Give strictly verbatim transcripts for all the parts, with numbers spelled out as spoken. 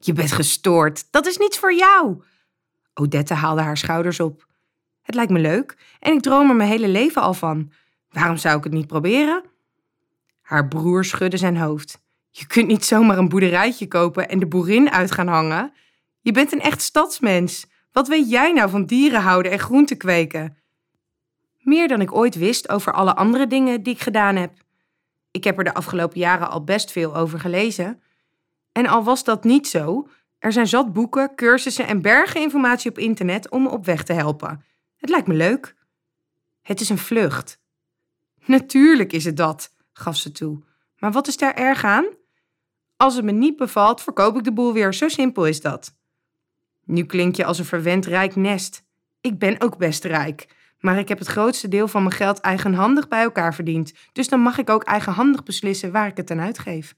Je bent gestoord, dat is niets voor jou. Odette haalde haar schouders op. Het lijkt me leuk en ik droom er mijn hele leven al van. Waarom zou ik het niet proberen? Haar broer schudde zijn hoofd. Je kunt niet zomaar een boerderijtje kopen en de boerin uit gaan hangen. Je bent een echt stadsmens. Wat weet jij nou van dieren houden en groenten kweken? Meer dan ik ooit wist over alle andere dingen die ik gedaan heb. Ik heb er de afgelopen jaren al best veel over gelezen. En al was dat niet zo, er zijn zat boeken, cursussen en bergen informatie op internet om me op weg te helpen. Het lijkt me leuk. Het is een vlucht. Natuurlijk is het dat, gaf ze toe. Maar wat is daar erg aan? Als het me niet bevalt, verkoop ik de boel weer. Zo simpel is dat. Nu klink je als een verwend rijk nest. Ik ben ook best rijk. Maar ik heb het grootste deel van mijn geld eigenhandig bij elkaar verdiend. Dus dan mag ik ook eigenhandig beslissen waar ik het aan uitgeef.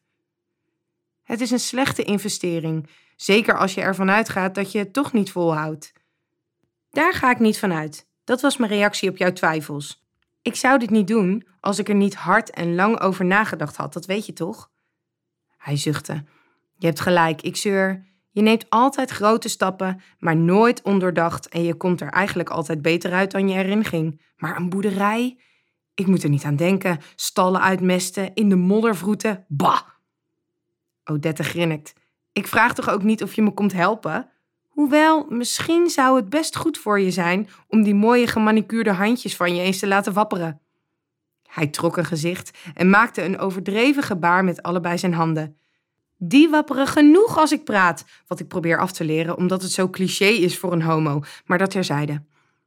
Het is een slechte investering. Zeker als je ervan uitgaat dat je het toch niet volhoudt. Daar ga ik niet van uit. Dat was mijn reactie op jouw twijfels. Ik zou dit niet doen als ik er niet hard en lang over nagedacht had. Dat weet je toch? Hij zuchtte. Je hebt gelijk, ik zeur. Je neemt altijd grote stappen, maar nooit ondoordacht en je komt er eigenlijk altijd beter uit dan je erin ging. Maar een boerderij? Ik moet er niet aan denken. Stallen uitmesten, in de modder vroeten. Bah! Odette grinnikt. Ik vraag toch ook niet of je me komt helpen? Hoewel, misschien zou het best goed voor je zijn om die mooie gemanicuurde handjes van je eens te laten wapperen. Hij trok een gezicht en maakte een overdreven gebaar met allebei zijn handen. Die wapperen genoeg als ik praat, wat ik probeer af te leren omdat het zo cliché is voor een homo, maar dat terzijde.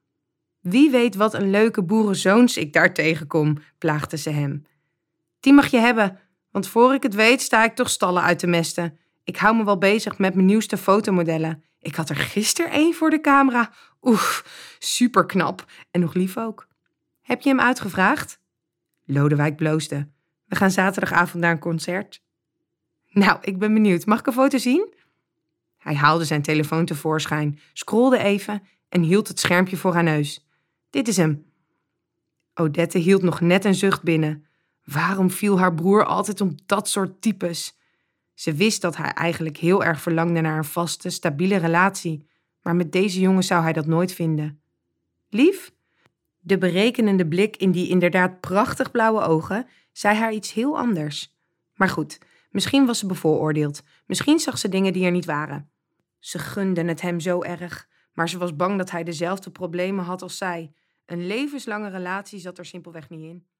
Wie weet wat een leuke boerenzoons ik daar tegenkom, plaagde ze hem. Die mag je hebben, want voor ik het weet sta ik toch stallen uit te mesten. Ik hou me wel bezig met mijn nieuwste fotomodellen. Ik had er gisteren één voor de camera. Oef, superknap en nog lief ook. Heb je hem uitgevraagd? Lodewijk bloosde. We gaan zaterdagavond naar een concert. Nou, ik ben benieuwd. Mag ik een foto zien? Hij haalde zijn telefoon tevoorschijn, scrolde even en hield het schermpje voor haar neus. Dit is hem. Odette hield nog net een zucht binnen. Waarom viel haar broer altijd om dat soort types? Ze wist dat hij eigenlijk heel erg verlangde naar een vaste, stabiele relatie, maar met deze jongen zou hij dat nooit vinden. Lief? De berekenende blik in die inderdaad prachtig blauwe ogen zei haar iets heel anders. Maar goed, misschien was ze bevooroordeeld. Misschien zag ze dingen die er niet waren. Ze gunde het hem zo erg, maar ze was bang dat hij dezelfde problemen had als zij. Een levenslange relatie zat er simpelweg niet in.